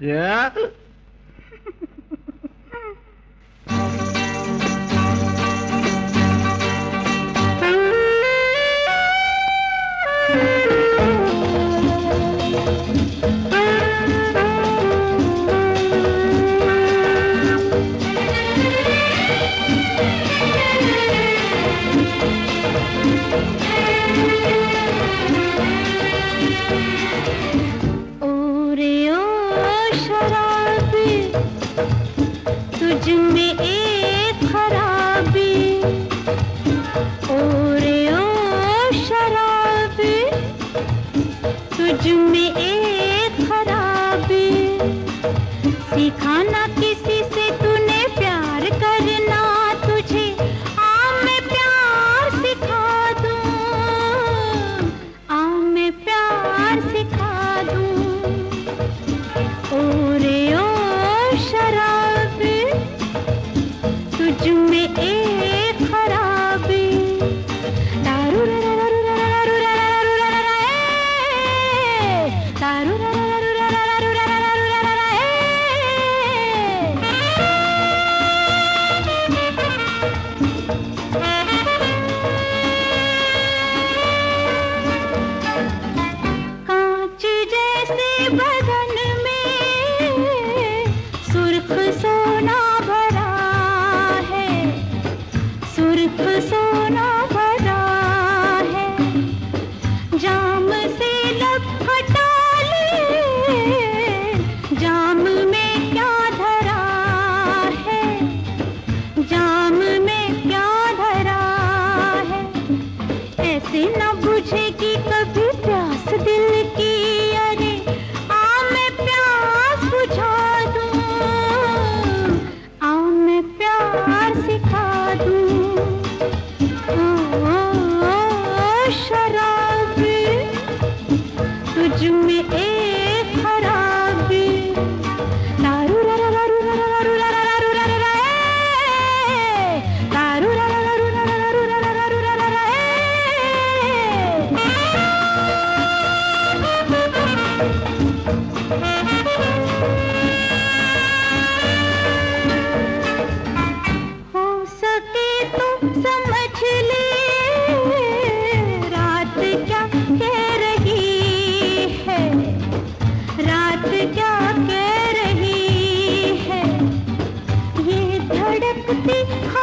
Yeah? तुझमें एक खराबी, ओरे ओ शराबी, तुझमें एक खराबी। सीखा ना किसी से तूने प्यार करना, तुझे आ मैं प्यार सिखा दूं, आ मैं प्यार सिखा दूं। ओरे ओ शराबी, तुझमें एक खराबी। दारू रा रा रा रा रा रा रा रा रा, दारू रा रा रा रा रा रा रा रा रा। कांच जैसे बदन में सुर्ख सोना भरा है, सुर्ख सोना भरा है। जाम से लब हटा ले, जाम में क्या धरा है, जाम में क्या धरा है। ऐसे न बुझेगी कभी प्यास दिल की, अरे आ मैं प्यास बुझा दूं, आ मैं प्यार सिखा दूं। ओ शराबी, तुझमें एक खराबी। दारू रा रा रा रा रा रा रा रा रा रा, दारू रा रा रा रा रा रा रा रा रा रा। हो सके तो समझ ले, रात क्या कह रही है, रात क्या कह रही है। ये धड़कती